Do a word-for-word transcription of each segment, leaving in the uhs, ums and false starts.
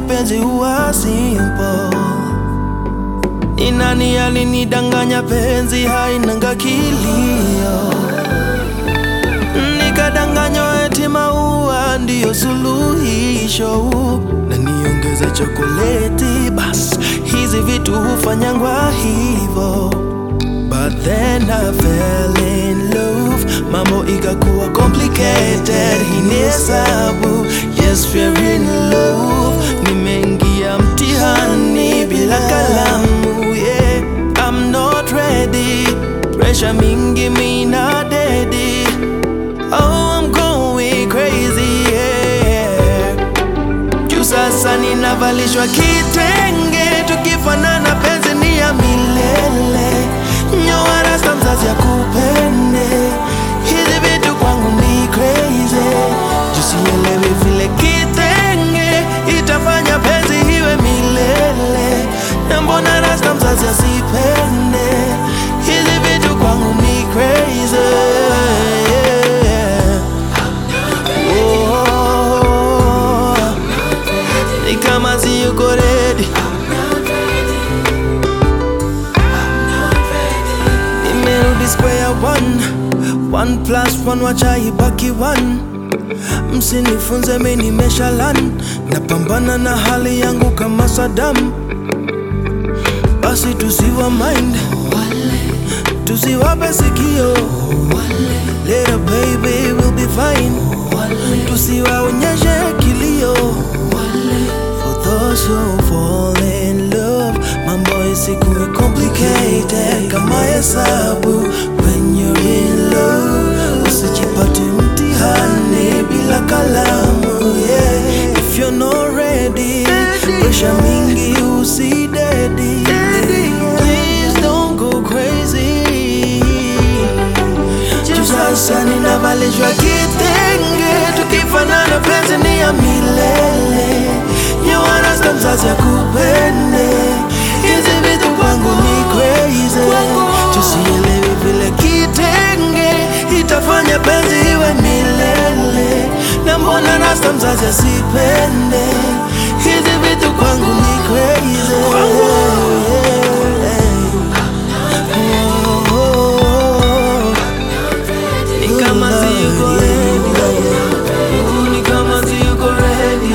mapenzi huwa simple. Ni nani alinidanganya penzi hainanga kilio? Nikadanganywa eti maua ndiyo suluhisho, na niongeze chokoleti bas, hizi vitu hufanyangwa hivo. But then I fell in love, mambo ikakuwa complicated. Hii ni hesabu, yes we're in love. Nimeingia mtihani bila kalamu, yeah. I'm not ready, pressure mingi mina dedi. Oh, I'm going crazy, yeah. Juu sasa ninavalishwa kitenge, tukifanana penzi ni ya milele. Nyoa rasta mzazi ya kupende, hizi vitu kwangu ni crazy. Juu sielewi vile kitenge itafanya penzi iwe milele, na mbona rasta mzazi asipende, hizi vitu kwangu ni crazy. Kama si yuko ready, nimerudi square one. One plus one wacha ibaki one. Msinifunze mimi nimeshalan, napambana na hali yangu kama Saddam. Basi tusiwa mind, tusiwape sikio. Little baby will be fine, tusiwaonyeshe kilio. Those who fall in love, mambo isikuwe complicated kama hesabu. When you're in love, usijipate mtihani bila kalamu, yeah. If you're not ready, pressure mingi usidedi. Please don't go crazy. Juu sasa ninavalishwa kitenge, tukifanana penzi ni ya milele. Nyoa rasta mzazi ya kupende, hizi vitu kwangu ni crazy. Juu sielewi vile kitenge itafanya penzi iwe milele, na mbona rasta mzazi asipende, hizi vitu kwangu ni crazy. Ni kama si yuko ready, ni kama si yuko ready.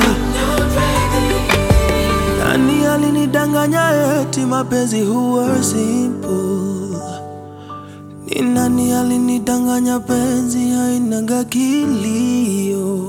Nani alinidanganya eti mapenzi huwa simple? Ni nani alinidanganya penzi hainanga kilio?